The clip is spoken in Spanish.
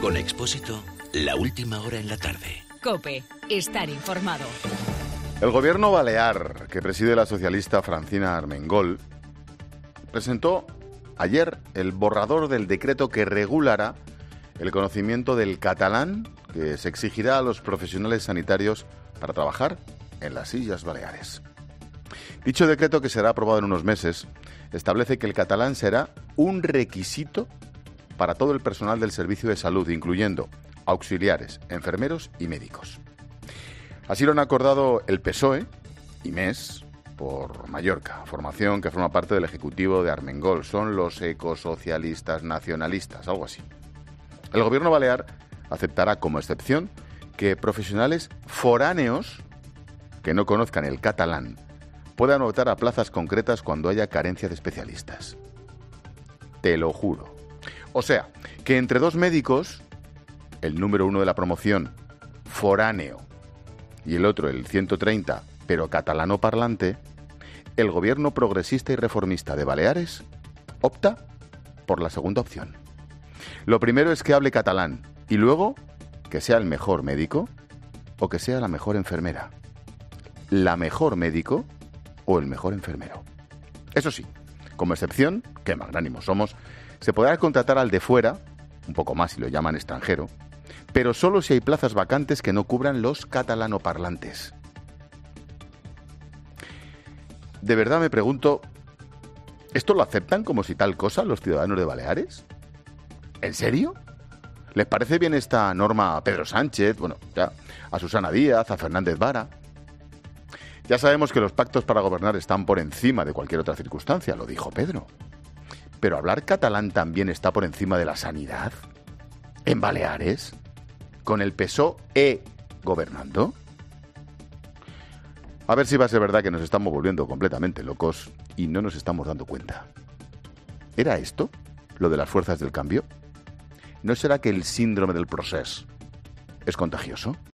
Con Expósito, la última hora en la tarde. COPE. Estar informado. El gobierno balear, que preside la socialista Francina Armengol, presentó ayer el borrador del decreto que regulará el conocimiento del catalán que se exigirá a los profesionales sanitarios para trabajar en las Illes Baleares. Dicho decreto, que será aprobado en unos meses, establece que el catalán será un requisito para todo el personal del servicio de salud, incluyendo auxiliares, enfermeros y médicos. Así lo han acordado el PSOE y MES por Mallorca, formación que forma parte del ejecutivo de Armengol. Son los ecosocialistas nacionalistas, algo así. El gobierno balear aceptará como excepción que profesionales foráneos que no conozcan el catalán puedan optar a plazas concretas cuando haya carencia de especialistas. Te lo juro. O sea, que entre dos médicos, el número 1 de la promoción, foráneo, y el otro, el 130, pero catalano parlante, el gobierno progresista y reformista de Baleares opta por la segunda opción. Lo primero es que hable catalán y luego que sea el mejor médico o que sea la mejor enfermera. La mejor médico o el mejor enfermero. Eso sí, como excepción, que magnánimos somos, se podrá contratar al de fuera, un poco más si lo llaman extranjero, pero solo si hay plazas vacantes que no cubran los catalanoparlantes. De verdad me pregunto, ¿esto lo aceptan como si tal cosa los ciudadanos de Baleares? ¿En serio? ¿Les parece bien esta norma a Pedro Sánchez, a Susana Díaz, a Fernández Vara? Ya sabemos que los pactos para gobernar están por encima de cualquier otra circunstancia, lo dijo Pedro. ¿Pero hablar catalán también está por encima de la sanidad? ¿En Baleares? ¿Con el PSOE gobernando? A ver si va a ser verdad que nos estamos volviendo completamente locos y no nos estamos dando cuenta. ¿Era esto lo de las fuerzas del cambio? ¿No será que el síndrome del procés es contagioso?